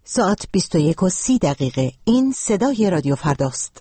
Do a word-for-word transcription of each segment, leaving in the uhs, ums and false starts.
ساعت بیست و یک و سی دقیقه. این صدای رادیو فرداست.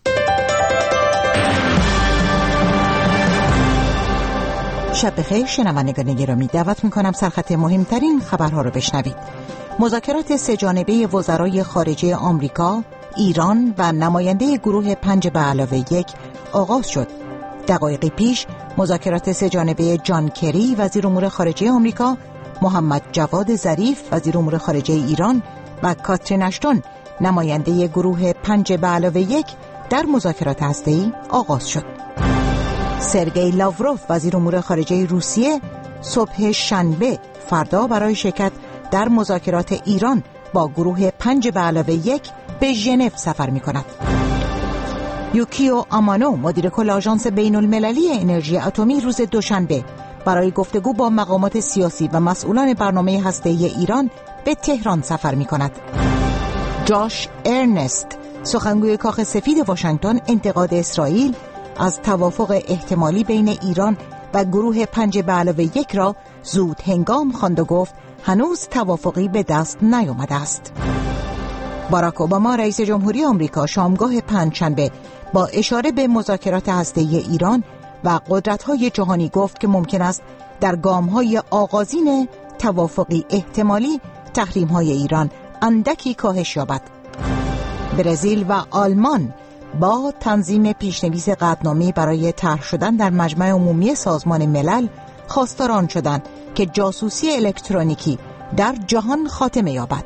شب بخیر شنوندگان گرامی، دعوت میکنم سرخط مهمترین خبرها رو بشنوید. مذاکرات سه جانبه وزرای خارجه آمریکا، ایران و نماینده گروه پنج به علاوه یک آغاز شد. دقایقی پیش مذاکرات سه جانبه جان کری وزیر امور خارجه آمریکا، محمد جواد ظریف وزیر امور خارجه ایران و کاترین اشتون نماینده گروه پنج به علاوه یک در مذاکرات هسته‌ای آغاز شد. سرگئی لاوروف وزیر امور خارجه روسیه صبح شنبه فردا برای شرکت در مذاکرات ایران با گروه پنج به علاوه یک به ژنو سفر می کند. یوکیو آمانو مدیر کل آژانس بین المللی انرژی اتمی روز دوشنبه برای گفتگو با مقامات سیاسی و مسئولان برنامه هسته‌ای ایران به تهران سفر می کند. جاش ارنست سخنگوی کاخ سفید واشنگتن انتقاد اسرائیل از توافق احتمالی بین ایران و گروه پنج به علاوه یک را زود هنگام خواند و گفت هنوز توافقی به دست نیامده است. باراک اوباما رئیس جمهوری آمریکا شامگاه پنجشنبه با اشاره به مذاکرات هسته‌ای ایران و قدرت‌های جهانی گفت که ممکن است در گام‌های آغازین توافقی احتمالی تحریم‌های ایران اندکی کاهش یابد. برزیل و آلمان با تنظیم پیشنویس قطعنامه‌ای برای طرح شدن در مجمع عمومی سازمان ملل خواستار آن شدند که جاسوسی الکترونیکی در جهان خاتمه یابد.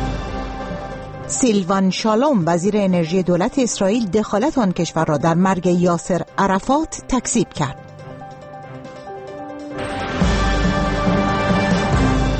سیلوان شالوم وزیر انرژی دولت اسرائیل دخالت آن کشور را در مرگ یاسر عرفات تکذیب کرد.